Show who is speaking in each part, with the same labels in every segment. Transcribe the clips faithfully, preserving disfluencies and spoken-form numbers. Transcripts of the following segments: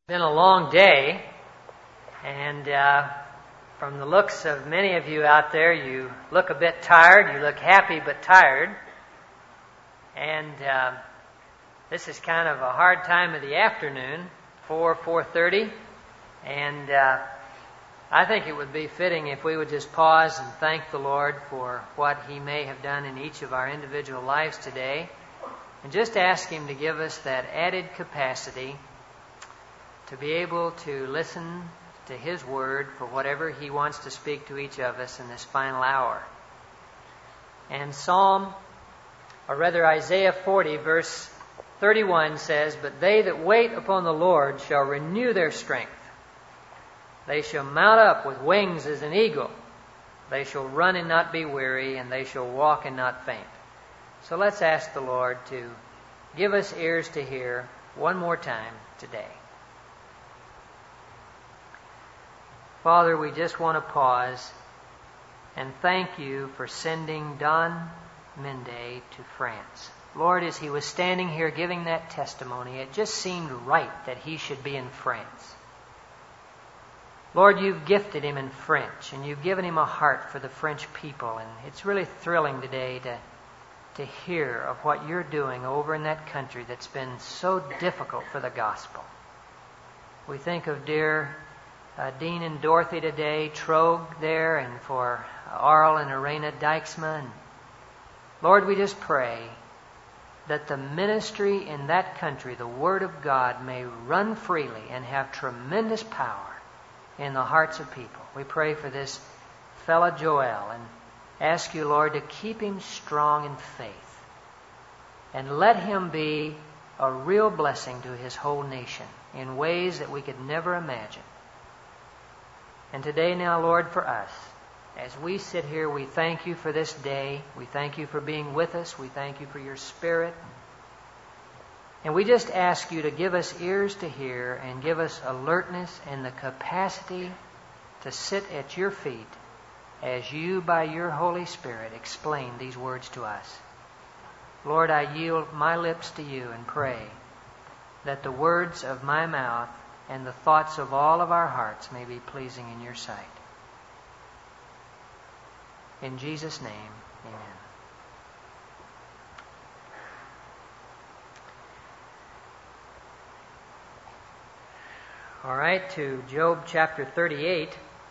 Speaker 1: Been a long day, and uh, from the looks of many of you out there, you look a bit tired. You look happy but tired. And uh, this is kind of a hard time of the afternoon, four, four thirty, and uh, I think it would be fitting if we would just pause and thank the Lord for what He may have done in each of our individual lives today, and just ask Him to give us that added capacity to be able to listen to His Word for whatever He wants to speak to each of us in this final hour. And Psalm, or rather Isaiah forty, verse thirty-one says, "But they that wait upon the Lord shall renew their strength. They shall mount up with wings as an eagle. They shall run and not be weary, and they shall walk and not faint." So let's ask the Lord to give us ears to hear one more time today. Father, we just want to pause and thank You for sending Don Mende to France. Lord, as he was standing here giving that testimony, it just seemed right that he should be in France. Lord, You've gifted him in French, and You've given him a heart for the French people, and it's really thrilling today to, to hear of what You're doing over in that country that's been so difficult for the gospel. We think of dear Uh, Dean and Dorothy today, Trogue there, and for Arl and Arena Dykesma. And Lord, we just pray that the ministry in that country, the Word of God, may run freely and have tremendous power in the hearts of people. We pray for this fellow Joel and ask You, Lord, to keep him strong in faith and let him be a real blessing to his whole nation in ways that we could never imagine. And today now, Lord, for us, as we sit here, we thank You for this day. We thank You for being with us. We thank You for Your Spirit. And we just ask You to give us ears to hear and give us alertness and the capacity to sit at Your feet as You, by Your Holy Spirit, explain these words to us. Lord, I yield my lips to You and pray that the words of my mouth and the thoughts of all of our hearts may be pleasing in Your sight. In Jesus' name, amen. All right, to Job chapter thirty-eight.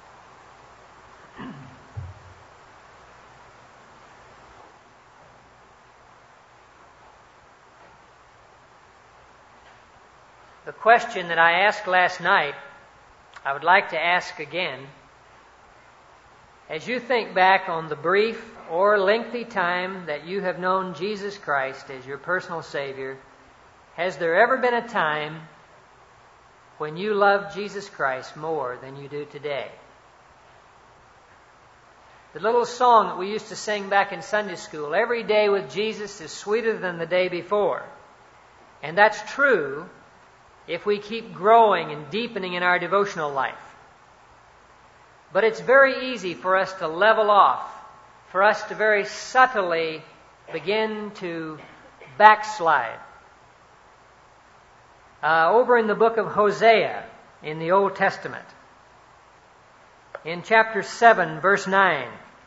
Speaker 1: The question that I asked last night, I would like to ask again. As you think back on the brief or lengthy time that you have known Jesus Christ as your personal Savior, has there ever been a time when you loved Jesus Christ more than you do today? The little song that we used to sing back in Sunday school, "Every day with Jesus is sweeter than the day before." And that's true if we keep growing and deepening in our devotional life. But it's very easy for us to level off, for us to very subtly begin to backslide. Uh, over in the book of Hosea in the Old Testament, in chapter seven, verse nine,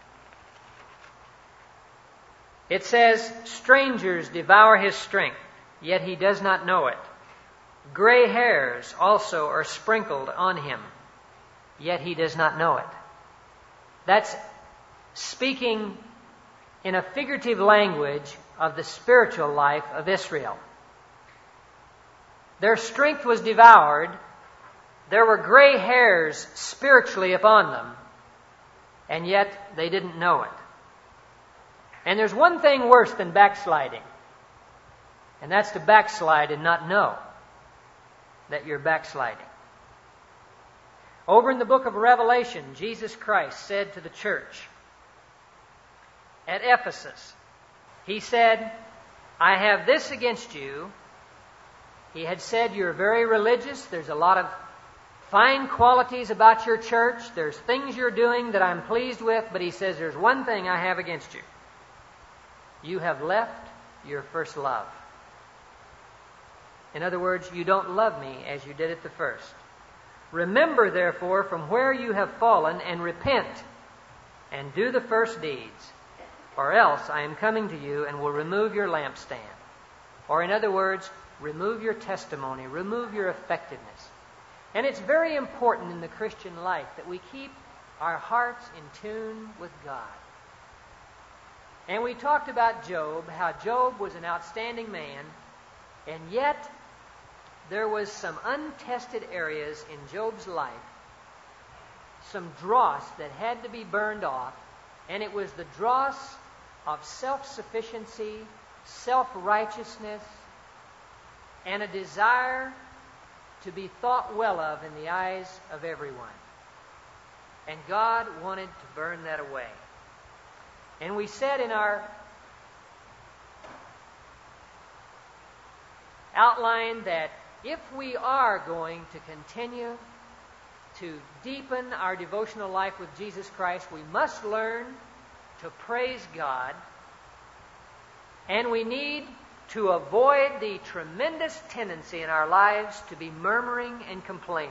Speaker 1: it says, "Strangers devour his strength, yet he does not know it. Gray hairs also are sprinkled on him, yet he does not know it." That's speaking in a figurative language of the spiritual life of Israel. Their strength was devoured. There were gray hairs spiritually upon them, and yet they didn't know it. And there's one thing worse than backsliding, and that's to backslide and not know that you're backsliding. Over in the book of Revelation, Jesus Christ said to the church at Ephesus, He said, "I have this against you." He had said, "You're very religious. There's a lot of fine qualities about your church. There's things you're doing that I'm pleased with." But He says, "There's one thing I have against you. You have left your first love." In other words, you don't love me as you did at the first. Remember, therefore, from where you have fallen, and repent, and do the first deeds, or else I am coming to you and will remove your lampstand. Or in other words, remove your testimony, remove your effectiveness. And it's very important in the Christian life that we keep our hearts in tune with God. And we talked about Job, how Job was an outstanding man, and yet there was some untested areas in Job's life, some dross that had to be burned off, and it was the dross of self-sufficiency, self-righteousness, and a desire to be thought well of in the eyes of everyone. And God wanted to burn that away. And we said in our outline that if we are going to continue to deepen our devotional life with Jesus Christ, we must learn to praise God, and we need to avoid the tremendous tendency in our lives to be murmuring and complaining.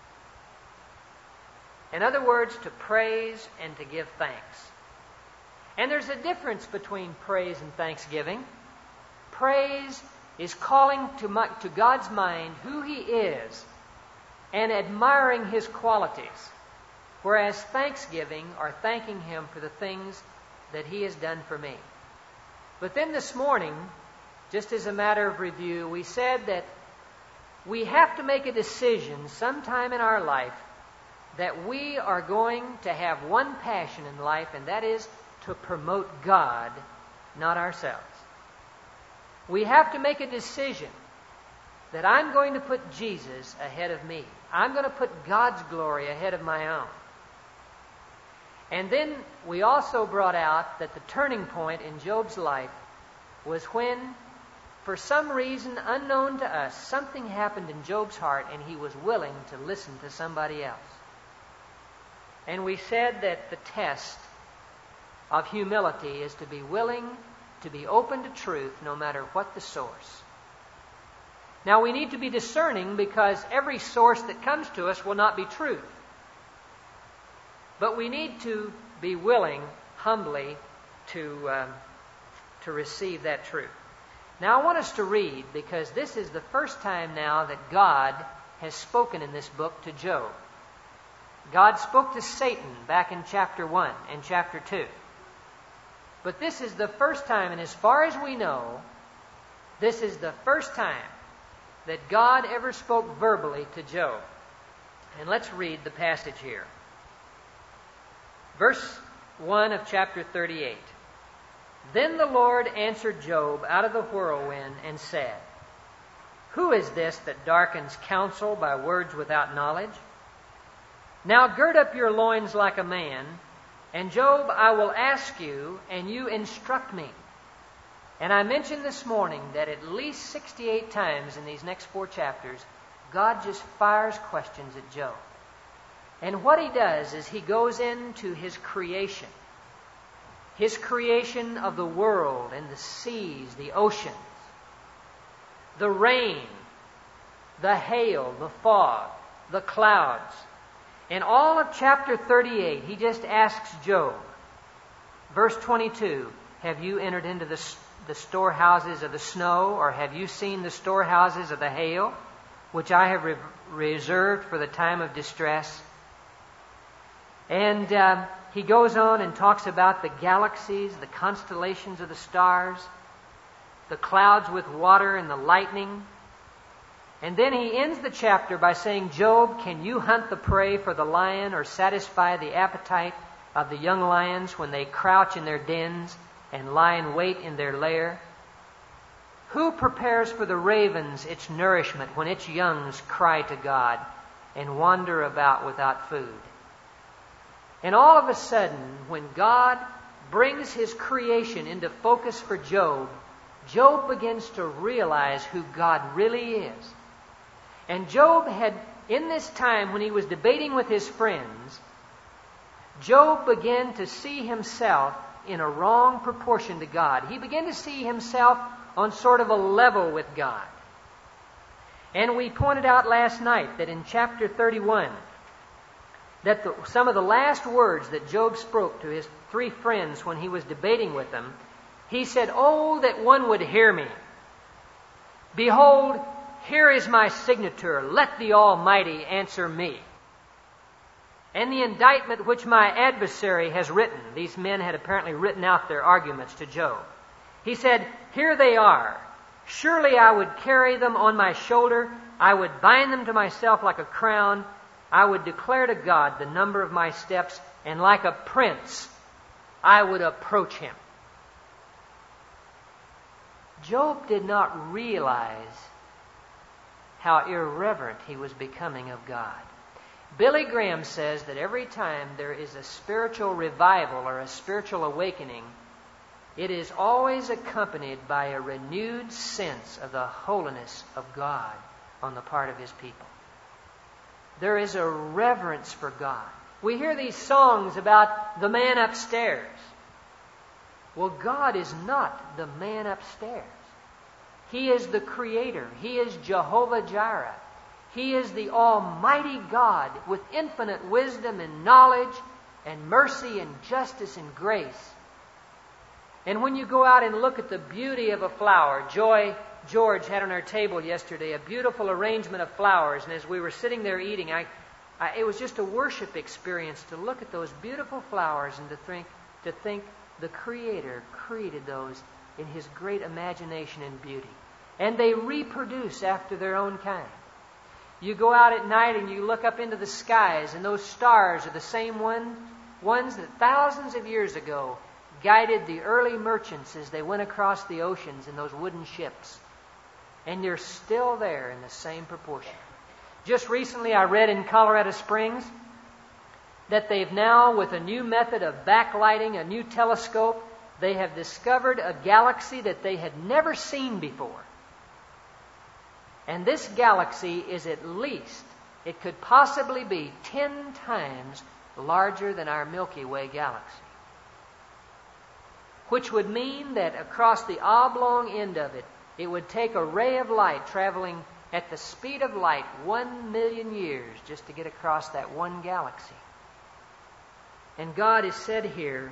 Speaker 1: In other words, to praise and to give thanks. And there's a difference between praise and thanksgiving. Praise is calling to, my, to God's mind who He is and admiring His qualities, whereas thanksgiving or thanking Him for the things that He has done for me. But then this morning, just as a matter of review, we said that we have to make a decision sometime in our life that we are going to have one passion in life, and that is to promote God, not ourselves. We have to make a decision that I'm going to put Jesus ahead of me. I'm going to put God's glory ahead of my own. And then we also brought out that the turning point in Job's life was when, for some reason unknown to us, something happened in Job's heart and he was willing to listen to somebody else. And we said that the test of humility is to be willing to be open to truth no matter what the source. Now we need to be discerning because every source that comes to us will not be truth. But we need to be willing, humbly, to, um, to receive that truth. Now I want us to read, because this is the first time now that God has spoken in this book to Job. God spoke to Satan back in chapter one and chapter two. But this is the first time, and as far as we know, this is the first time that God ever spoke verbally to Job. And let's read the passage here. Verse one of chapter thirty-eight. Then the Lord answered Job out of the whirlwind and said, Who is this that darkens counsel by words without knowledge? Now gird up your loins like a man, and Job, I will ask you, and you instruct me. And I mentioned this morning that at least sixty-eight times in these next four chapters, God just fires questions at Job. And what He does is He goes into His creation. His creation of the world and the seas, the oceans, the rain, the hail, the fog, the clouds. In all of chapter thirty-eight, He just asks Job, verse twenty-two, have you entered into the, the storehouses of the snow, or have you seen the storehouses of the hail, which I have re- reserved for the time of distress? And uh, he goes on and talks about the galaxies, the constellations of the stars, the clouds with water and the lightning. And then he ends the chapter by saying, Job, can you hunt the prey for the lion or satisfy the appetite of the young lions when they crouch in their dens and lie in wait in their lair? Who prepares for the ravens its nourishment when its youngs cry to God and wander about without food? And all of a sudden, when God brings His creation into focus for Job, Job begins to realize who God really is. And Job had, in this time when he was debating with his friends, Job began to see himself in a wrong proportion to God. He began to see himself on sort of a level with God. And we pointed out last night that in chapter thirty-one, that the, some of the last words that Job spoke to his three friends when he was debating with them, he said, "Oh, that one would hear me. Behold, here is my signature. Let the Almighty answer me. And the indictment which my adversary has written," these men had apparently written out their arguments to Job. He said, "Here they are. Surely I would carry them on my shoulder. I would bind them to myself like a crown. I would declare to God the number of my steps, and like a prince I would approach him." Job did not realize how irreverent he was becoming of God. Billy Graham says that every time there is a spiritual revival or a spiritual awakening, it is always accompanied by a renewed sense of the holiness of God on the part of His people. There is a reverence for God. We hear these songs about the man upstairs. Well, God is not the man upstairs. He is the Creator. He is Jehovah Jireh. He is the Almighty God with infinite wisdom and knowledge and mercy and justice and grace. And when you go out and look at the beauty of a flower, Joy George had on our table yesterday a beautiful arrangement of flowers, and as we were sitting there eating, I, I, it was just a worship experience to look at those beautiful flowers and to think, to think the Creator created those in His great imagination and beauty. And they reproduce after their own kind. You go out at night and you look up into the skies, and those stars are the same one, ones that thousands of years ago guided the early merchants as they went across the oceans in those wooden ships. And they're still there in the same proportion. Just recently I read in Colorado Springs that they've now, with a new method of backlighting, a new telescope, they have discovered a galaxy that they had never seen before. And this galaxy is at least, it could possibly be ten times larger than our Milky Way galaxy. Which would mean that across the oblong end of it, it would take a ray of light traveling at the speed of light one million years just to get across that one galaxy. And God is said here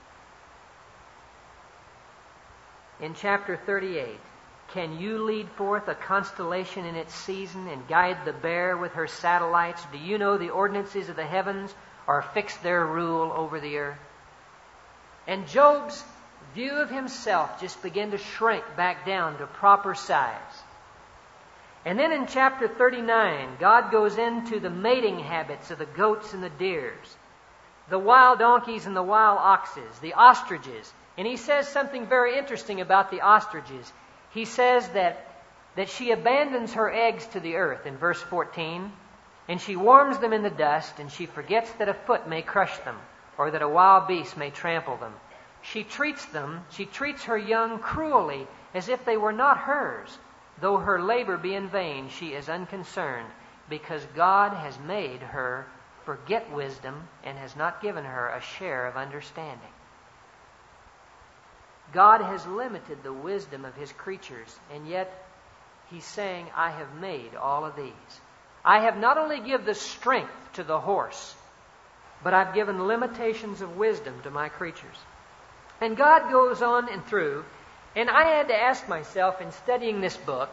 Speaker 1: in chapter thirty-eight, "Can you lead forth a constellation in its season and guide the bear with her satellites? Do you know the ordinances of the heavens, or fix their rule over the earth?" And Job's view of himself just began to shrink back down to proper size. And then in chapter thirty-nine, God goes into the mating habits of the goats and the deers, the wild donkeys and the wild oxes, the ostriches. And He says something very interesting about the ostriches. He says that, that she abandons her eggs to the earth in verse fourteen, and she warms them in the dust, and she forgets that a foot may crush them, or that a wild beast may trample them. She treats them, she treats her young cruelly, as if they were not hers. Though her labor be in vain, she is unconcerned, because God has made her forget wisdom and has not given her a share of understanding. God has limited the wisdom of His creatures, and yet He's saying, "I have made all of these. I have not only given the strength to the horse, but I've given limitations of wisdom to my creatures." And God goes on and through, and I had to ask myself in studying this book,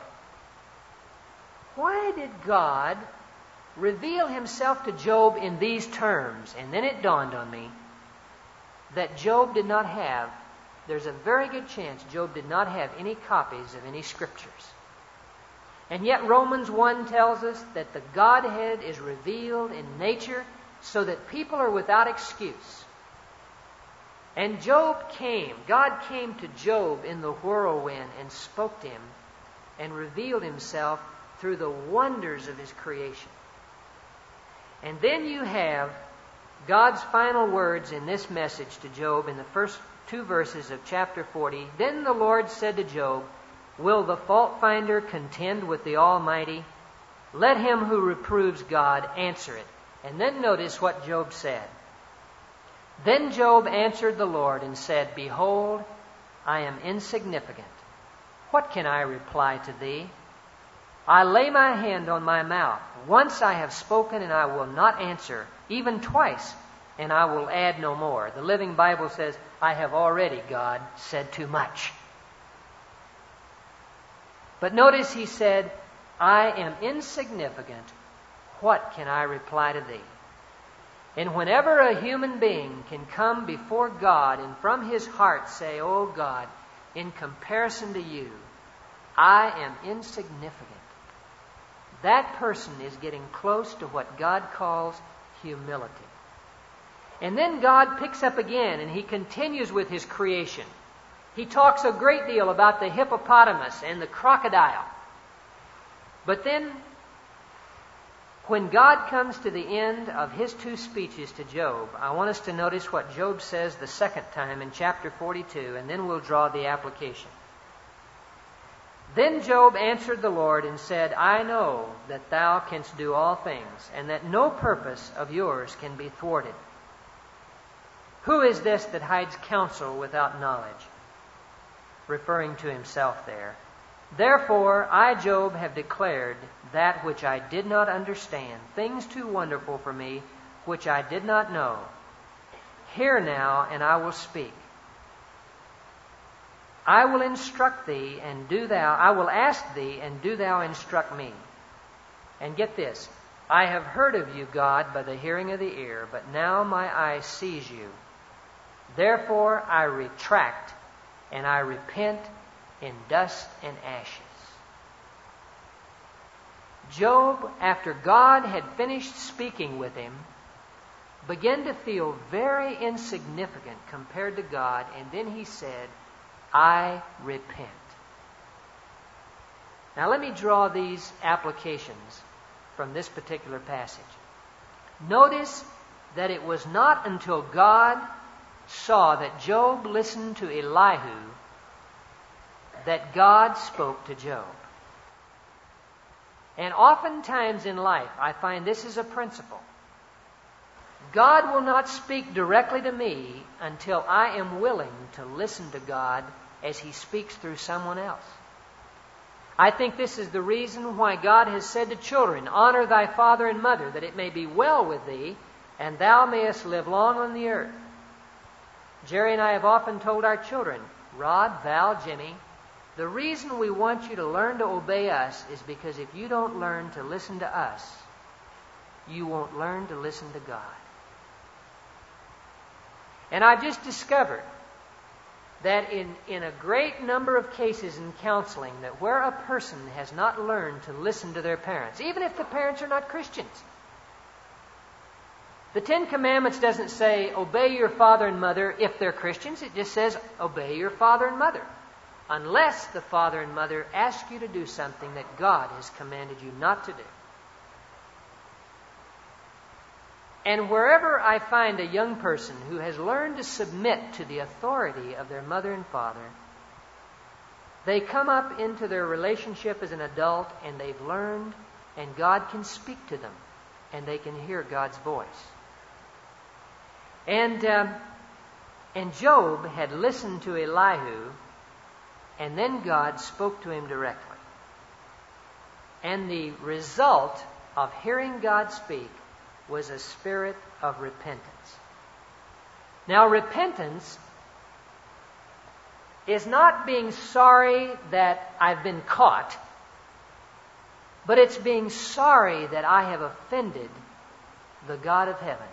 Speaker 1: why did God reveal Himself to Job in these terms? And then it dawned on me that Job did not have, there's a very good chance Job did not have any copies of any scriptures. And yet Romans one tells us that the Godhead is revealed in nature so that people are without excuse. And Job came, God came to Job in the whirlwind and spoke to him and revealed Himself through the wonders of His creation. And then you have God's final words in this message to Job in the first two verses of chapter forty. "Then the Lord said to Job, Will the fault finder contend with the Almighty? Let him who reproves God answer it." And then notice what Job said. "Then Job answered the Lord and said, Behold, I am insignificant. What can I reply to thee? I lay my hand on my mouth. Once I have spoken, and I will not answer, even twice, and I will add no more. The Living Bible says, I have already, God, said too much. But notice he said, I am insignificant. What can I reply to thee? And whenever a human being can come before God and from his heart say, Oh God, in comparison to you, I am insignificant, that person is getting close to what God calls humility. And then God picks up again and he continues with his creation. He talks a great deal about the hippopotamus and the crocodile. But then, when God comes to the end of his two speeches to Job, I want us to notice what Job says the second time in chapter forty-two, and then we'll draw the application. Then Job answered the Lord and said, I know that thou canst do all things, and that no purpose of yours can be thwarted. Who is this that hides counsel without knowledge? Referring to himself there. Therefore, I, Job, have declared that which I did not understand, things too wonderful for me, which I did not know. Hear now, and I will speak. I will instruct thee, and do thou, I will ask thee, and do thou instruct me. And get this, I have heard of you, God, by the hearing of the ear, but now my eye sees you. Therefore I retract, and I repent in dust and ashes. Job, after God had finished speaking with him, began to feel very insignificant compared to God, and then he said, I repent. Now let me draw these applications from this particular passage. Notice that it was not until God saw that Job listened to Elihu that God spoke to Job. And oftentimes in life, I find this is a principle. God will not speak directly to me until I am willing to listen to God as He speaks through someone else. I think this is the reason why God has said to children, honor thy father and mother, that it may be well with thee, and thou mayest live long on the earth. Jerry and I have often told our children, Rod, Val, Jimmy, the reason we want you to learn to obey us is because if you don't learn to listen to us, you won't learn to listen to God. And I've just discovered that in, in a great number of cases in counseling, that where a person has not learned to listen to their parents, even if the parents are not Christians. The Ten Commandments doesn't say, obey your father and mother if they're Christians. It just says, obey your father and mother. Unless the father and mother ask you to do something that God has commanded you not to do. And wherever I find a young person who has learned to submit to the authority of their mother and father, they come up into their relationship as an adult and they've learned, and God can speak to them, and they can hear God's voice. And, um, and Job had listened to Elihu, and then God spoke to him directly. And the result of hearing God speak was a spirit of repentance. Now, repentance is not being sorry that I've been caught, but it's being sorry that I have offended the God of heaven,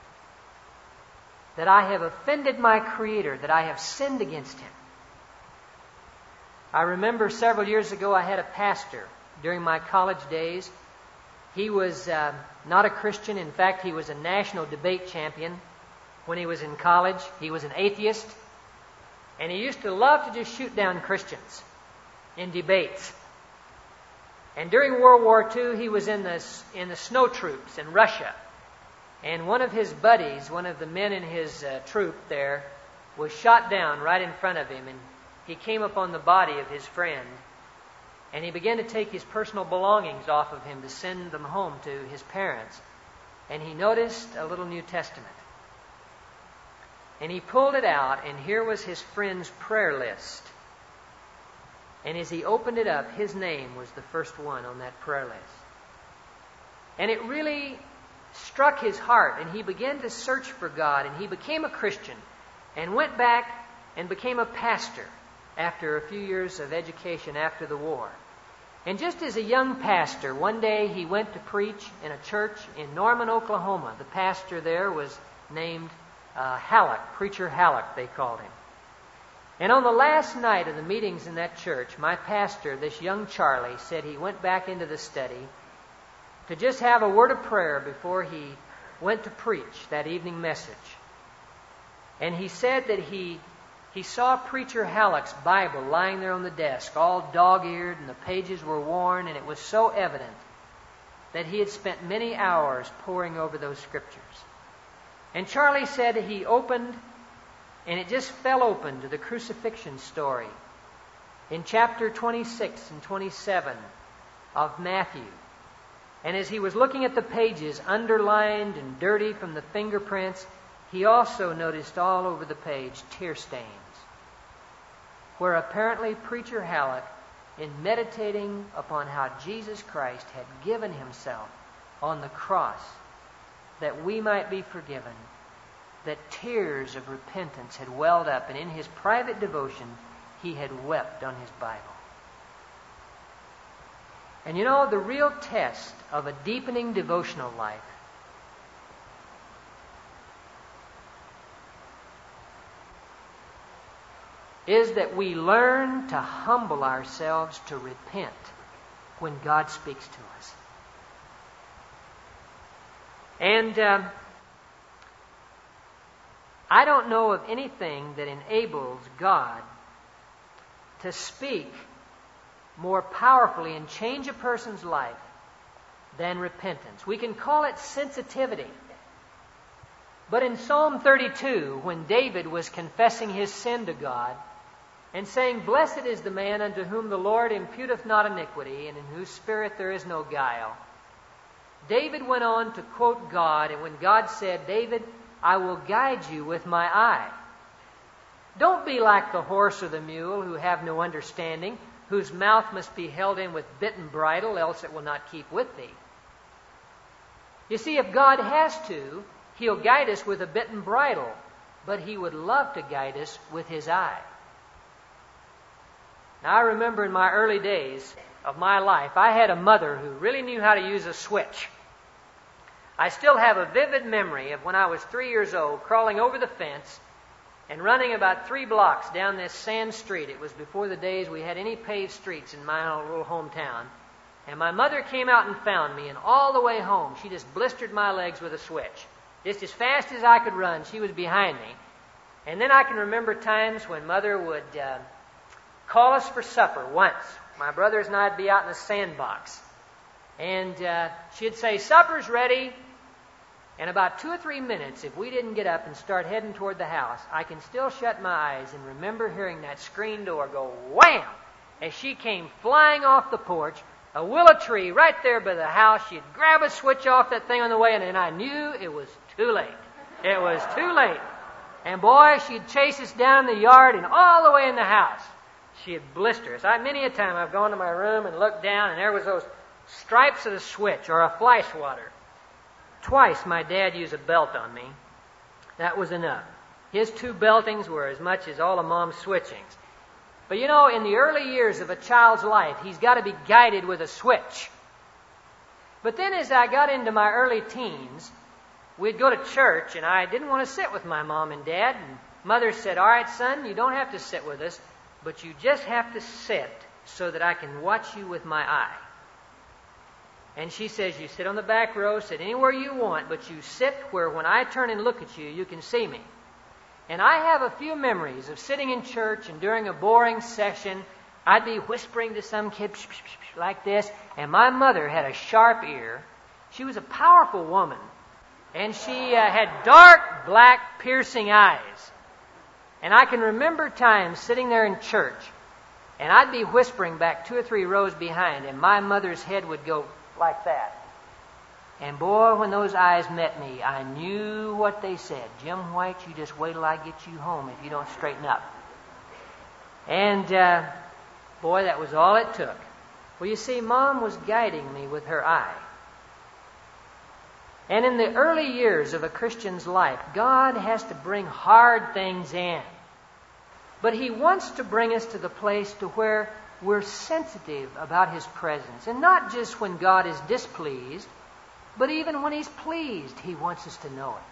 Speaker 1: that I have offended my Creator, that I have sinned against Him. I remember several years ago I had a pastor during my college days. He was uh, not a Christian. In fact, he was a national debate champion when he was in college. He was an atheist. And he used to love to just shoot down Christians in debates. And during World War Two, he was in the, in the snow troops in Russia. And one of his buddies, one of the men in his uh, troop there, was shot down right in front of him. And he came upon the body of his friend. And he began to take his personal belongings off of him to send them home to his parents. And he noticed a little New Testament. And he pulled it out, and here was his friend's prayer list. And as he opened it up, his name was the first one on that prayer list. And it really struck his heart, and he began to search for God, and he became a Christian and went back and became a pastor after a few years of education after the war. And just as a young pastor, one day he went to preach in a church in Norman, Oklahoma. The pastor there was named uh, Halleck, Preacher Halleck, they called him. And on the last night of the meetings in that church, my pastor, this young Charlie, said he went back into the study to just have a word of prayer before he went to preach that evening message. And he said that he he saw Preacher Halleck's Bible lying there on the desk, all dog-eared, and the pages were worn, and it was so evident that he had spent many hours poring over those scriptures. And Charlie said he opened, and it just fell open to the crucifixion story in chapter twenty-six and twenty-seven of Matthew. And as he was looking at the pages, underlined and dirty from the fingerprints, he also noticed all over the page tear stains, where apparently Preacher Halleck, in meditating upon how Jesus Christ had given himself on the cross that we might be forgiven, that tears of repentance had welled up, and in his private devotion he had wept on his Bible. And you know, the real test of a deepening devotional life is that we learn to humble ourselves to repent when God speaks to us. And um, I don't know of anything that enables God to speak more powerfully and change a person's life than repentance. We can call it sensitivity. But in Psalm thirty-two, when David was confessing his sin to God and saying, "Blessed is the man unto whom the Lord imputeth not iniquity, and in whose spirit there is no guile," David went on to quote God, and when God said, "David, I will guide you with my eye. Don't be like the horse or the mule who have no understanding, whose mouth must be held in with bit and bridle, else it will not keep with thee." You see, if God has to, He'll guide us with a bit and bridle, but He would love to guide us with His eye. Now, I remember in my early days of my life, I had a mother who really knew how to use a switch. I still have a vivid memory of when I was three years old, crawling over the fence and running about three blocks down this sand street. It was before the days we had any paved streets in my little hometown. And my mother came out and found me, and all the way home, she just blistered my legs with a switch. Just as fast as I could run, she was behind me. And then I can remember times when Mother would uh, call us for supper once. My brothers and I'd be out in the sandbox. And uh, she'd say, "Supper's ready." And about two or three minutes, if we didn't get up and start heading toward the house, I can still shut my eyes and remember hearing that screen door go wham as she came flying off the porch, a willow tree right there by the house. She'd grab a switch off that thing on the way, and then I knew it was too late. It was too late. And boy, she'd chase us down the yard and all the way in the house. She'd blister us. I, many a time I've gone to my room and looked down, and there was those stripes of the switch or a fly swatter. Twice my dad used a belt on me. That was enough. His two beltings were as much as all of Mom's switchings. But you know, in the early years of a child's life, he's got to be guided with a switch. But then as I got into my early teens, we'd go to church, and I didn't want to sit with my mom and dad. And Mother said, "All right, son, you don't have to sit with us, but you just have to sit so that I can watch you with my eye." And she says, "You sit on the back row, sit anywhere you want, but you sit where when I turn and look at you, you can see me." And I have a few memories of sitting in church, and during a boring session, I'd be whispering to some kid like this, and my mother had a sharp ear. She was a powerful woman, and she uh, had dark, black, piercing eyes. And I can remember times sitting there in church, and I'd be whispering back two or three rows behind, and my mother's head would go like that. And boy, when those eyes met me, I knew what they said. "Jim White, you just wait till I get you home if you don't straighten up." And uh, Boy, that was all it took. Well, you see, Mom was guiding me with her eye. And in the early years of a Christian's life, God has to bring hard things in. But He wants to bring us to the place to where we're sensitive about His presence. And not just when God is displeased, but even when He's pleased, He wants us to know it.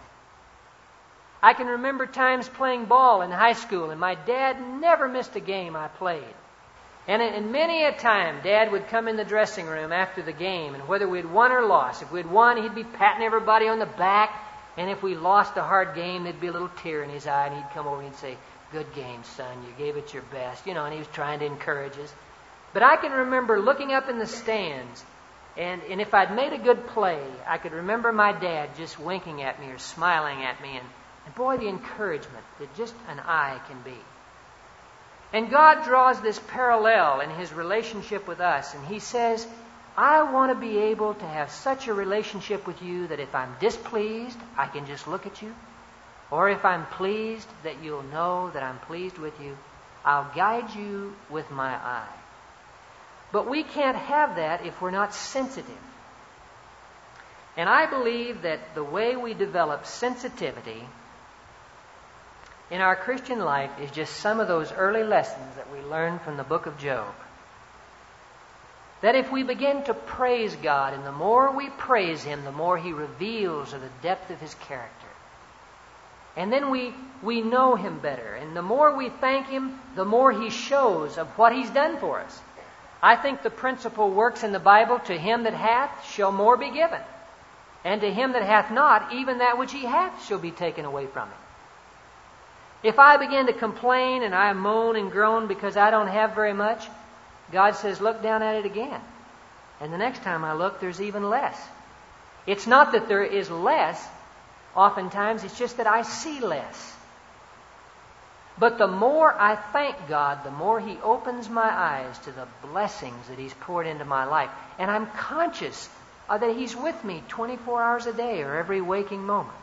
Speaker 1: I can remember times playing ball in high school, and my dad never missed a game I played. And, and many a time, Dad would come in the dressing room after the game, and whether we'd won or lost, if we'd won, he'd be patting everybody on the back, and if we lost a hard game, there'd be a little tear in his eye, and he'd come over and he'd say, "Good game, son, you gave it your best," you know, and he was trying to encourage us. But I can remember looking up in the stands, and, and if I'd made a good play, I could remember my dad just winking at me or smiling at me, and, and boy, the encouragement that just an eye can be. And God draws this parallel in His relationship with us, and He says, I want to be able to have such a relationship with you that if I'm displeased, I can just look at you. Or if I'm pleased, that you'll know that I'm pleased with you. I'll guide you with my eye. But we can't have that if we're not sensitive. And I believe that the way we develop sensitivity in our Christian life is just some of those early lessons that we learned from the book of Job. That if we begin to praise God, and the more we praise Him, the more He reveals of the depth of His character. And then we, we know Him better. And the more we thank Him, the more He shows of what He's done for us. I think the principle works in the Bible, to him that hath shall more be given. And to him that hath not, even that which he hath shall be taken away from him. If I begin to complain and I moan and groan because I don't have very much, God says, look down at it again. And the next time I look, there's even less. It's not that there is less. Oftentimes, it's just that I see less. But the more I thank God, the more He opens my eyes to the blessings that He's poured into my life. And I'm conscious uh, that He's with me twenty-four hours a day or every waking moment.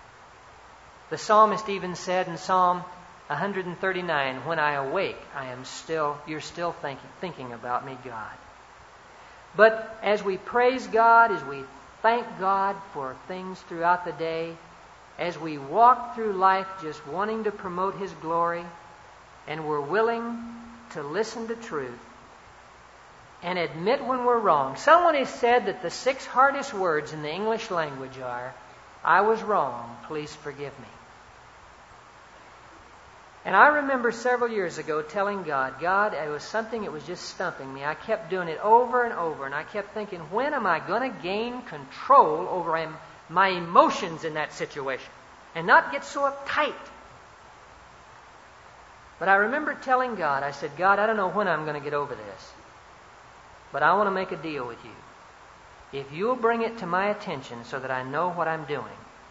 Speaker 1: The psalmist even said in Psalm one thirty-nine, when I awake, I am still, you're still thinking, thinking about me, God. But as we praise God, as we thank God for things throughout the day, as we walk through life just wanting to promote His glory, and we're willing to listen to truth and admit when we're wrong. Someone has said that the six hardest words in the English language are, I was wrong, please forgive me. And I remember several years ago telling God, God, it was something that was just stumping me. I kept doing it over and over, and I kept thinking, when am I going to gain control over my emotions in that situation and not get so uptight? But I remember telling God, I said, God, I don't know when I'm going to get over this, but I want to make a deal with you. If you'll bring it to my attention so that I know what I'm doing,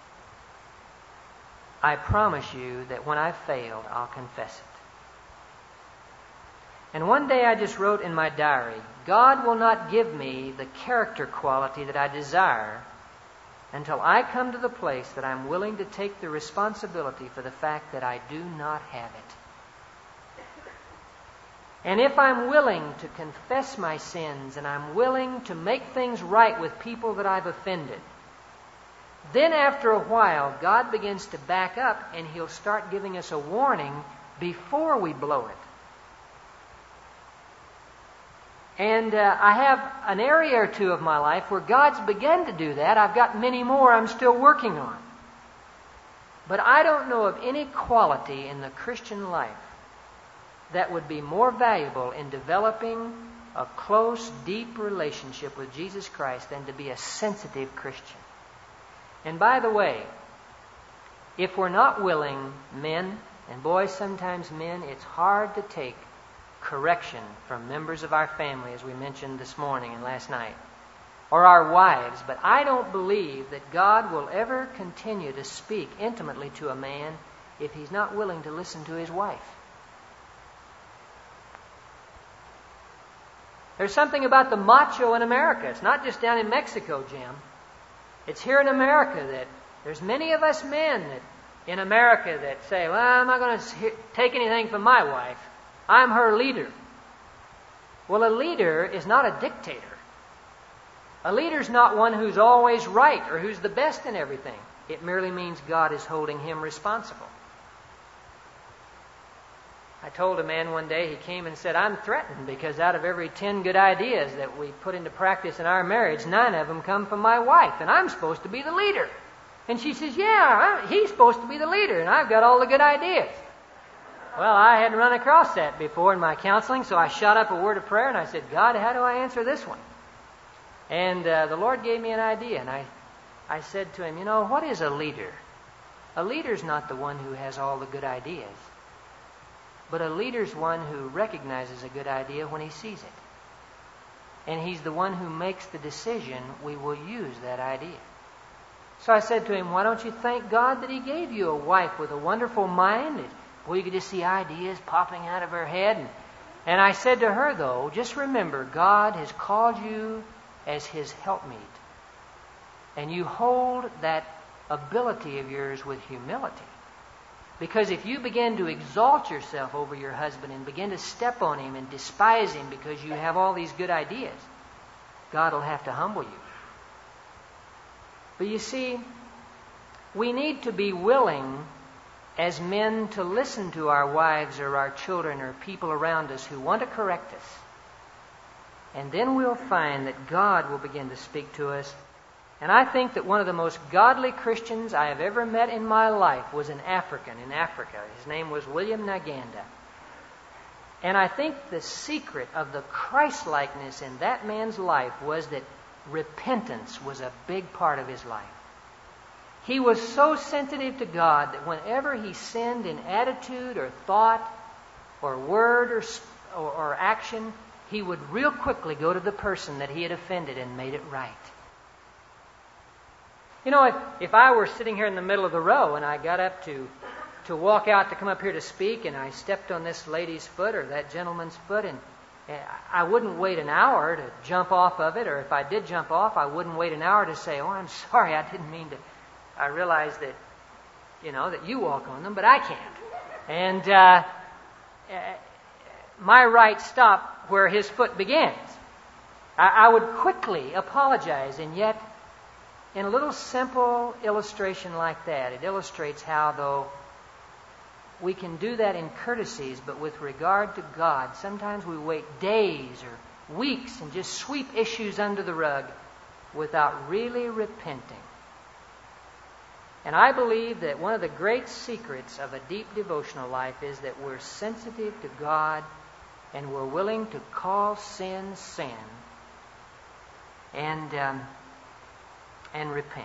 Speaker 1: I promise you that when I've failed, I'll confess it. And one day I just wrote in my diary, God will not give me the character quality that I desire until I come to the place that I'm willing to take the responsibility for the fact that I do not have it. And if I'm willing to confess my sins and I'm willing to make things right with people that I've offended, then after a while, God begins to back up and He'll start giving us a warning before we blow it. And uh, I have an area or two of my life where God's begun to do that. I've got many more I'm still working on. But I don't know of any quality in the Christian life that would be more valuable in developing a close, deep relationship with Jesus Christ than to be a sensitive Christian. And by the way, if we're not willing, men, and boys, sometimes men, it's hard to take correction from members of our family, as we mentioned this morning and last night, or our wives. But I don't believe that God will ever continue to speak intimately to a man if he's not willing to listen to his wife. There's something about the macho in America. It's not just down in Mexico, Jim. It's here in America that there's many of us men that in America that say, well, I'm not going to take anything from my wife. I'm her leader. Well, a leader is not a dictator. A leader's not one who's always right or who's the best in everything. It merely means God is holding him responsible. I told a man one day, he came and said, I'm threatened because out of every ten good ideas that we put into practice in our marriage, nine of them come from my wife, and I'm supposed to be the leader. And she says, yeah, he's supposed to be the leader, and I've got all the good ideas. Well, I hadn't run across that before in my counseling, so I shot up a word of prayer, and I said, God, how do I answer this one? And uh, the Lord gave me an idea, and I, I said to him, you know, what is a leader? A leader's not the one who has all the good ideas. But a leader's one who recognizes a good idea when he sees it. And he's the one who makes the decision, we will use that idea. So I said to him, why don't you thank God that he gave you a wife with a wonderful mind, where you could just see ideas popping out of her head. And, and I said to her, though, just remember, God has called you as his helpmeet. And you hold that ability of yours with humility. Because if you begin to exalt yourself over your husband and begin to step on him and despise him because you have all these good ideas, God will have to humble you. But you see, we need to be willing as men to listen to our wives or our children or people around us who want to correct us. And then we'll find that God will begin to speak to us. And I think that one of the most godly Christians I have ever met in my life was an African in Africa. His name was William Naganda. And I think the secret of the Christ-likeness in that man's life was that repentance was a big part of his life. He was so sensitive to God that whenever he sinned in attitude or thought or word or, or, or action, he would real quickly go to the person that he had offended and made it right. You know, if, if I were sitting here in the middle of the row and I got up to, to walk out to come up here to speak and I stepped on this lady's foot or that gentleman's foot, and I wouldn't wait an hour to jump off of it, or if I did jump off, I wouldn't wait an hour to say, oh, I'm sorry, I didn't mean to. I realize that, you know, that you walk on them, but I can't. And uh, my right stopped where his foot begins. I, I would quickly apologize, and yet in a little simple illustration like that, it illustrates how, though we can do that in courtesies, but with regard to God, sometimes we wait days or weeks and just sweep issues under the rug without really repenting. And I believe that one of the great secrets of a deep devotional life is that we're sensitive to God and we're willing to call sin sin and um, and repent.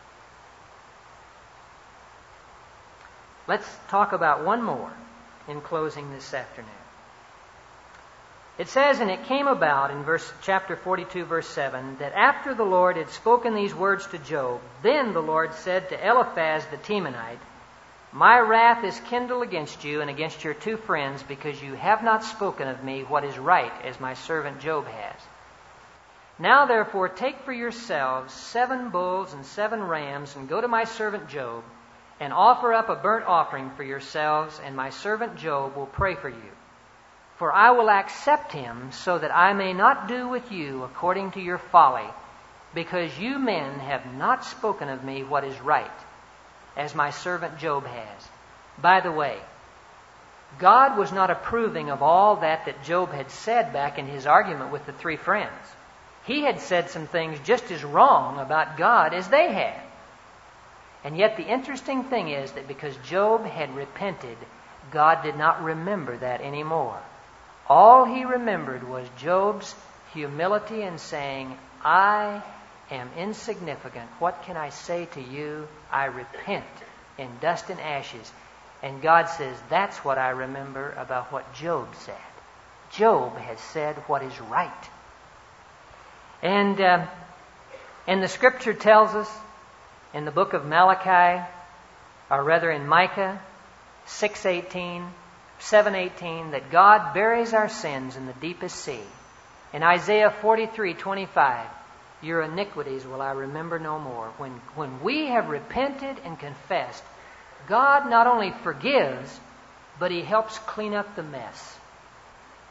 Speaker 1: Let's talk about one more in closing this afternoon. It says, and it came about in verse chapter forty-two, verse seven, that after the Lord had spoken these words to Job, then the Lord said to Eliphaz the Temanite, my wrath is kindled against you and against your two friends, because you have not spoken of me what is right, as my servant Job has. Now therefore take for yourselves seven bulls and seven rams, and go to my servant Job, and offer up a burnt offering for yourselves, and my servant Job will pray for you. For I will accept him, so that I may not do with you according to your folly, because you men have not spoken of me what is right, as my servant Job has. By the way, God was not approving of all that that Job had said back in his argument with the three friends. He had said some things just as wrong about God as they had. And yet the interesting thing is that because Job had repented, God did not remember that anymore. All he remembered was Job's humility in saying, I am insignificant. What can I say to you? I repent in dust and ashes. And God says, that's what I remember about what Job said. Job has said what is right. And, uh, and the Scripture tells us in the book of Malachi, or rather in Micah six eighteen, seven eighteen, that God buries our sins in the deepest sea. In Isaiah forty-three twenty-five, your iniquities will I remember no more. When, when we have repented and confessed, God not only forgives, but He helps clean up the mess.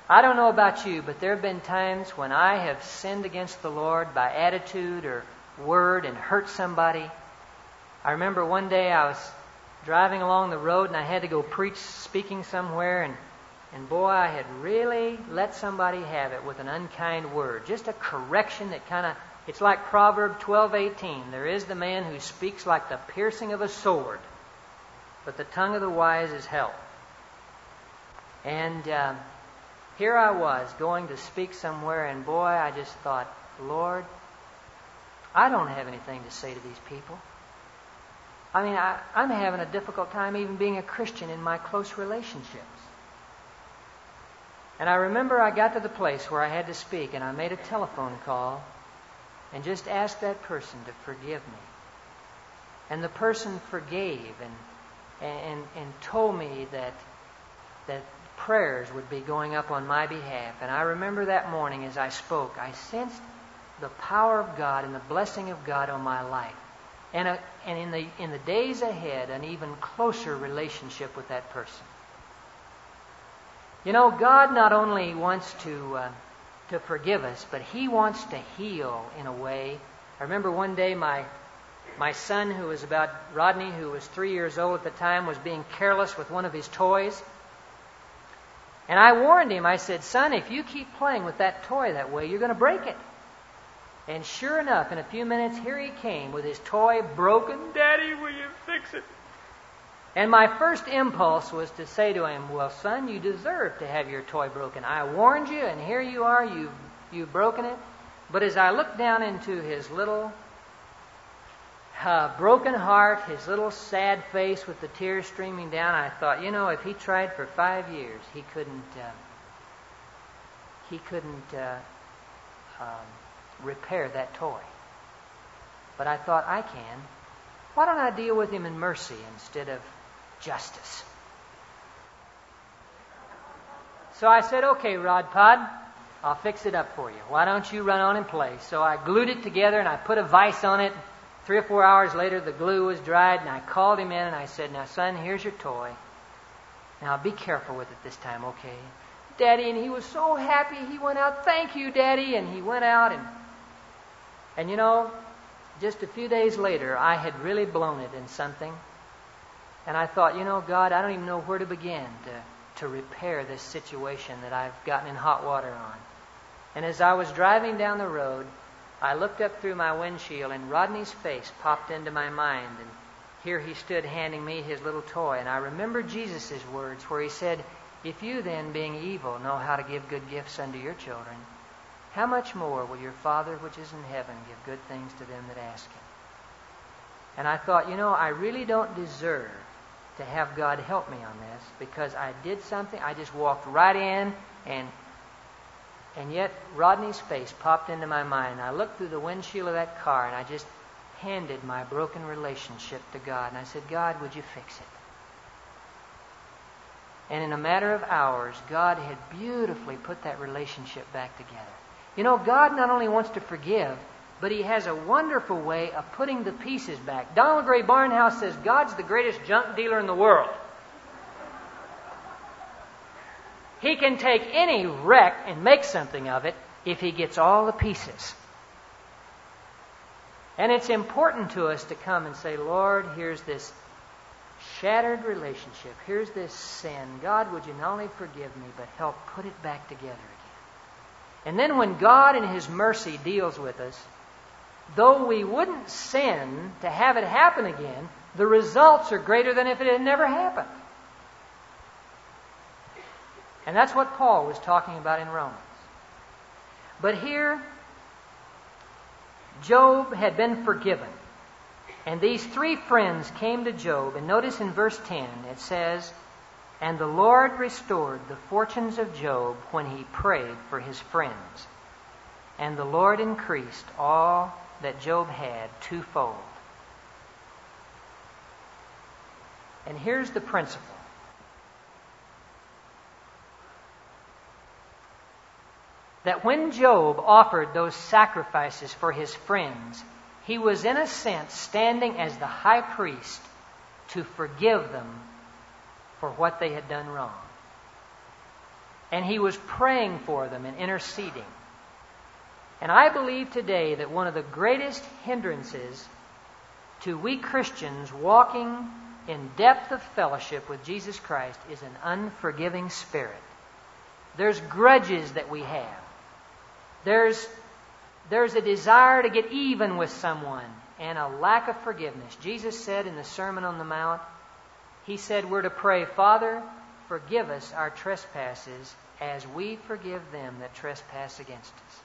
Speaker 1: I don't know about you, but there have been times when I have sinned against the Lord by attitude or word and hurt somebody. I remember one day I was driving along the road and I had to go preach speaking somewhere, and, and boy, I had really let somebody have it with an unkind word. Just a correction that kind of, it's like Proverbs twelve eighteen. There is the man who speaks like the piercing of a sword, but the tongue of the wise is health. And um, here I was going to speak somewhere, and boy, I just thought, Lord, I don't have anything to say to these people. I mean, I, I'm having a difficult time even being a Christian in my close relationships. And I remember I got to the place where I had to speak, and I made a telephone call and just asked that person to forgive me. And the person forgave and and, and told me that that prayers would be going up on my behalf. And I remember that morning as I spoke, I sensed the power of God and the blessing of God on my life. And, a, and in the in the days ahead, an even closer relationship with that person. You know, God not only wants to uh, to forgive us, but He wants to heal in a way. I remember one day my my son, who was about, Rodney, who was three years old at the time, was being careless with one of his toys. And I warned him, I said, son, if you keep playing with that toy that way, you're going to break it. And sure enough, in a few minutes, here he came with his toy broken. Daddy, will you fix it? And my first impulse was to say to him, well, son, you deserve to have your toy broken. I warned you, and here you are, you've, you've broken it. But as I looked down into his little uh, broken heart, his little sad face with the tears streaming down, I thought, you know, if he tried for five years, he couldn't, uh, he couldn't uh, um, repair that toy. But I thought, I can. Why don't I deal with him in mercy instead of justice? So I said, okay, Rod Pod, I'll fix it up for you. Why don't you run on and play? So I glued it together and I put a vise on it. Three or four hours later, the glue was dried, and I called him in and I said, now, son, here's your toy. Now, be careful with it this time, okay? Daddy, and he was so happy. He went out, thank you, Daddy, and he went out, and, and you know, just a few days later, I had really blown it in something. And I thought, you know, God, I don't even know where to begin to, to repair this situation that I've gotten in hot water on. And as I was driving down the road, I looked up through my windshield, and Rodney's face popped into my mind. And here he stood handing me his little toy. And I remember Jesus' words where he said, if you then, being evil, know how to give good gifts unto your children, how much more will your Father which is in heaven give good things to them that ask Him? And I thought, you know, I really don't deserve to have God help me on this, because I did something. I just walked right in, and and yet Rodney's face popped into my mind. I looked through the windshield of that car, and I just handed my broken relationship to God. And I said, God, would you fix it? And in a matter of hours, God had beautifully put that relationship back together. You know, God not only wants to forgive, but He has a wonderful way of putting the pieces back. Donald Gray Barnhouse says God's the greatest junk dealer in the world. He can take any wreck and make something of it if He gets all the pieces. And it's important to us to come and say, Lord, here's this shattered relationship. Here's this sin. God, would you not only forgive me, but help put it back together again? And then when God in His mercy deals with us, though we wouldn't sin to have it happen again, the results are greater than if it had never happened. And that's what Paul was talking about in Romans. But here, Job had been forgiven. And these three friends came to Job. And notice in verse ten, it says, and the Lord restored the fortunes of Job when he prayed for his friends. And the Lord increased all that Job had twofold. And here's the principle. That when Job offered those sacrifices for his friends, he was in a sense standing as the high priest to forgive them for what they had done wrong. And he was praying for them and interceding. And I believe today that one of the greatest hindrances to we Christians walking in depth of fellowship with Jesus Christ is an unforgiving spirit. There's grudges that we have. There's, there's a desire to get even with someone and a lack of forgiveness. Jesus said in the Sermon on the Mount, He said we're to pray, Father, forgive us our trespasses as we forgive them that trespass against us.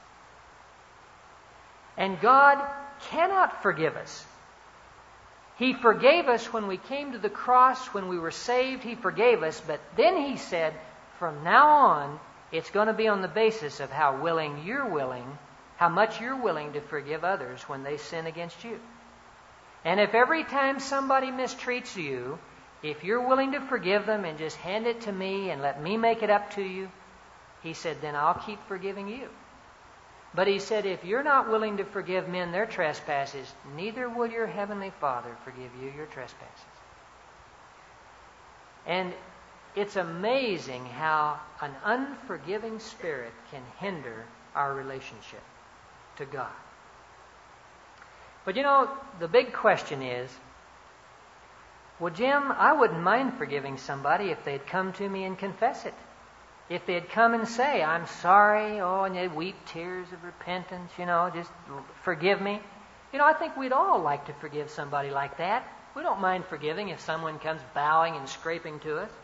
Speaker 1: And God cannot forgive us. He forgave us when we came to the cross, when we were saved, He forgave us. But then He said, from now on, it's going to be on the basis of how willing you're willing, how much you're willing to forgive others when they sin against you. And if every time somebody mistreats you, if you're willing to forgive them and just hand it to me and let me make it up to you, He said, then I'll keep forgiving you. But He said, if you're not willing to forgive men their trespasses, neither will your Heavenly Father forgive you your trespasses. And it's amazing how an unforgiving spirit can hinder our relationship to God. But you know, the big question is, well, Jim, I wouldn't mind forgiving somebody if they'd come to me and confess it. If they'd come and say, I'm sorry, oh, and they'd weep tears of repentance, you know, just forgive me. You know, I think we'd all like to forgive somebody like that. We don't mind forgiving if someone comes bowing and scraping to us.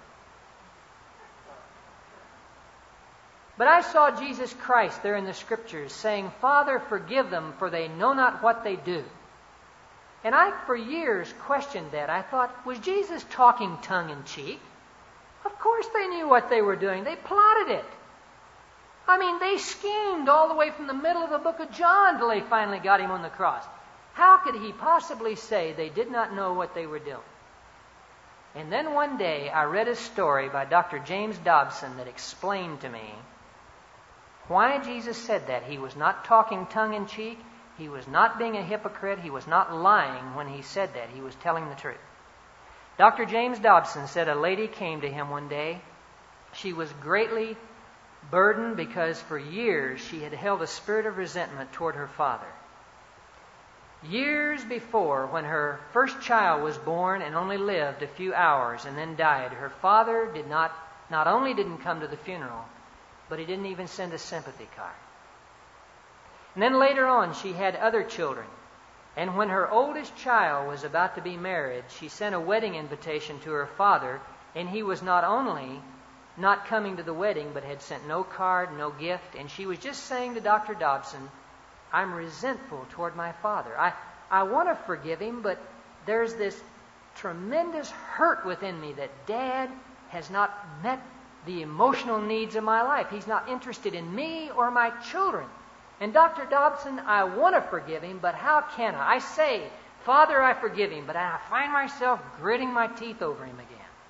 Speaker 1: But I saw Jesus Christ there in the Scriptures saying, Father, forgive them, for they know not what they do. And I, for years, questioned that. I thought, was Jesus talking tongue-in-cheek? Of course they knew what they were doing. They plotted it. I mean, they schemed all the way from the middle of the book of John till they finally got Him on the cross. How could He possibly say they did not know what they were doing? And then one day I read a story by Doctor James Dobson that explained to me why Jesus said that. He was not talking tongue-in-cheek. He was not being a hypocrite. He was not lying when He said that. He was telling the truth. Doctor James Dobson said a lady came to him one day. She was greatly burdened because for years she had held a spirit of resentment toward her father. Years before, when her first child was born and only lived a few hours and then died, her father did not, not only didn't come to the funeral, but he didn't even send a sympathy card. And then later on, she had other children. And when her oldest child was about to be married, she sent a wedding invitation to her father, and he was not only not coming to the wedding, but had sent no card, no gift, and she was just saying to Doctor Dobson, I'm resentful toward my father. I, I want to forgive him, but there's this tremendous hurt within me that Dad has not met the emotional needs of my life. He's not interested in me or my children. And Doctor Dobson, I want to forgive him, but how can I? I say, Father, I forgive him, but I find myself gritting my teeth over him again.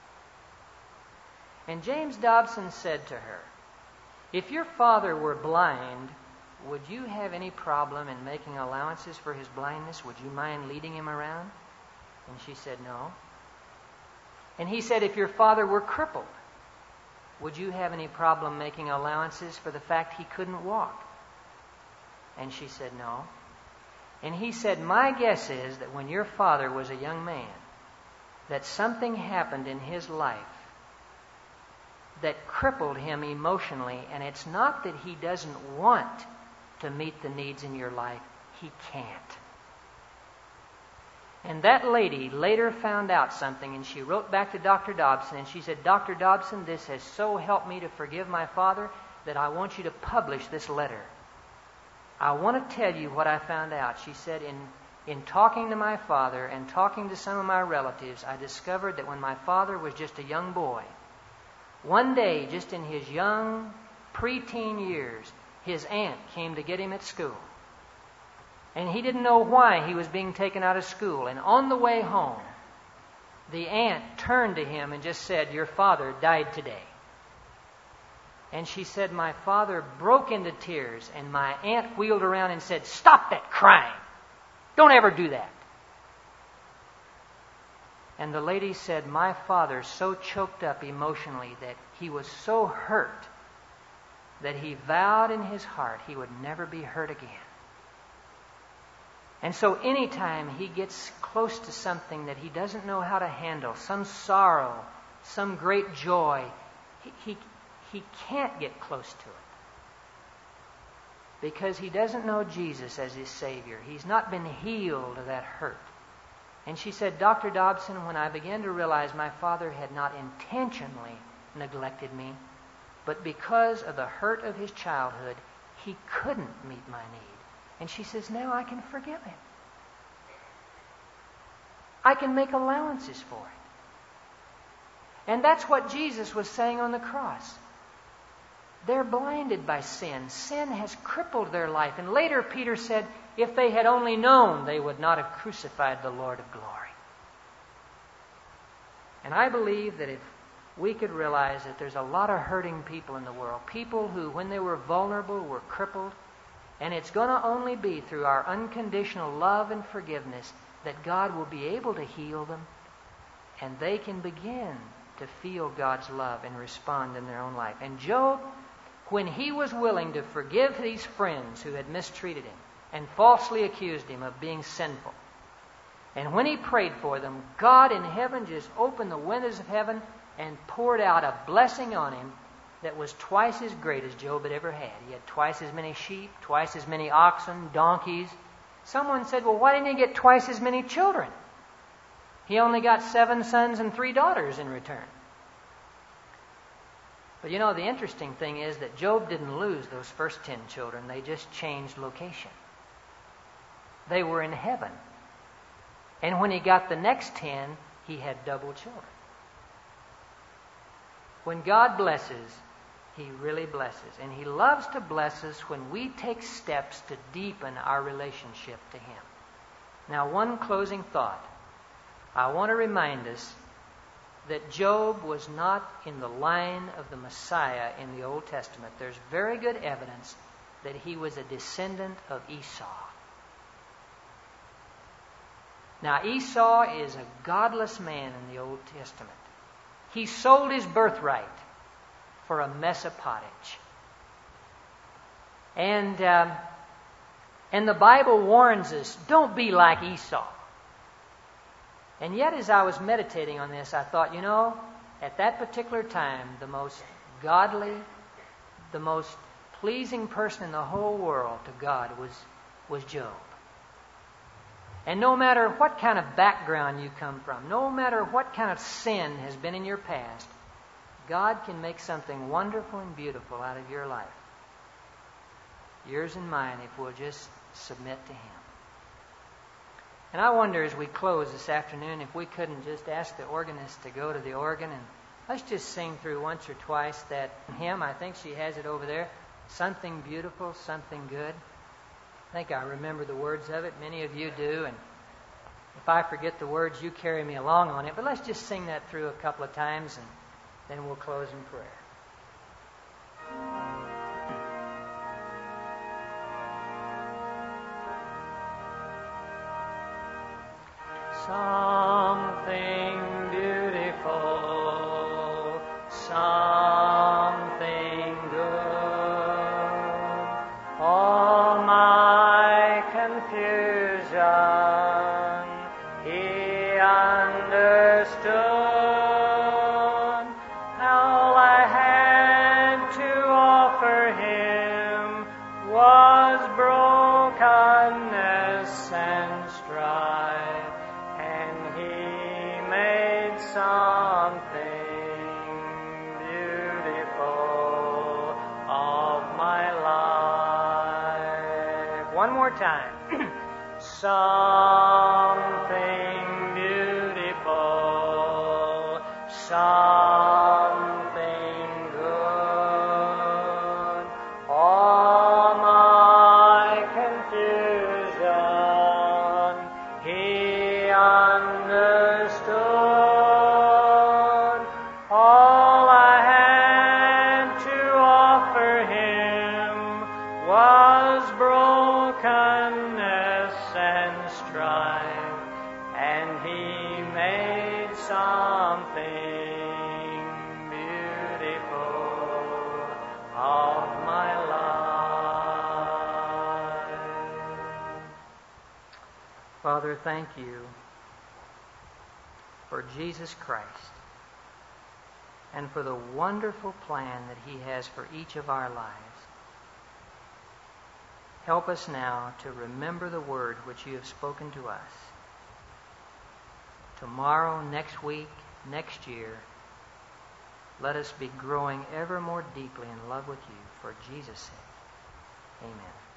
Speaker 1: And James Dobson said to her, if your father were blind, would you have any problem in making allowances for his blindness? Would you mind leading him around? And she said, no. And he said, if your father were crippled, would you have any problem making allowances for the fact he couldn't walk? And she said, no. And he said, my guess is that when your father was a young man, that something happened in his life that crippled him emotionally, and it's not that he doesn't want to meet the needs in your life, he can't. And that lady later found out something, and she wrote back to Doctor Dobson, and she said, Doctor Dobson, this has so helped me to forgive my father that I want you to publish this letter. I want to tell you what I found out. She said, in, in talking to my father and talking to some of my relatives, I discovered that when my father was just a young boy, one day, just in his young preteen years, his aunt came to get him at school. And he didn't know why he was being taken out of school. And on the way home, the aunt turned to him and just said, your father died today. And she said, my father broke into tears, and my aunt wheeled around and said, stop that crying. Don't ever do that. And the lady said, my father so choked up emotionally that he was so hurt that he vowed in his heart he would never be hurt again. And so anytime he gets close to something that he doesn't know how to handle, some sorrow, some great joy, he, he, he can't get close to it. Because he doesn't know Jesus as his Savior. He's not been healed of that hurt. And she said, Doctor Dobson, when I began to realize my father had not intentionally neglected me, but because of the hurt of his childhood, he couldn't meet my need. And she says, now I can forgive him. I can make allowances for it. And that's what Jesus was saying on the cross. They're blinded by sin. Sin has crippled their life. And later Peter said, if they had only known, they would not have crucified the Lord of glory. And I believe that if we could realize that there's a lot of hurting people in the world, people who, when they were vulnerable, were crippled, and it's going to only be through our unconditional love and forgiveness that God will be able to heal them, and they can begin to feel God's love and respond in their own life. And Job, when he was willing to forgive these friends who had mistreated him and falsely accused him of being sinful, and when he prayed for them, God in heaven just opened the windows of heaven and poured out a blessing on him that was twice as great as Job had ever had. He had twice as many sheep, twice as many oxen, donkeys. Someone said, well, why didn't he get twice as many children? He only got seven sons and three daughters in return. But you know, the interesting thing is that Job didn't lose those first ten children. They just changed location. They were in heaven. And when he got the next ten, he had double children. When God blesses, He really blesses. And He loves to bless us when we take steps to deepen our relationship to Him. Now, one closing thought. I want to remind us that Job was not in the line of the Messiah in the Old Testament. There's very good evidence that he was a descendant of Esau. Now, Esau is a godless man in the Old Testament. He sold his birthright for a mess of pottage. And, um, and the Bible warns us, don't be like Esau. And yet, as I was meditating on this, I thought, you know, at that particular time, the most godly, the most pleasing person in the whole world to God was, was Job. And no matter what kind of background you come from, no matter what kind of sin has been in your past, God can make something wonderful and beautiful out of your life. Yours and mine, if we'll just submit to Him. And I wonder as we close this afternoon if we couldn't just ask the organist to go to the organ and let's just sing through once or twice that hymn. I think she has it over there. Something beautiful, something good. I think I remember the words of it. Many of you do. And if I forget the words, you carry me along on it. But let's just sing that through a couple of times and then we'll close in prayer. Something beautiful, something good. All my confusion, He understood. All I had to offer Him was brokenness and strife. Something beautiful of my life. One more time. Something beautiful, something good. All my confusion, He understood. Brokenness and strife, and He made something beautiful of my Father, thank you for Jesus Christ and for the wonderful plan that He has for each of our lives. Help us now to remember the word which you have spoken to us. Tomorrow, next week, next year, let us be growing ever more deeply in love with you. For Jesus' sake, amen.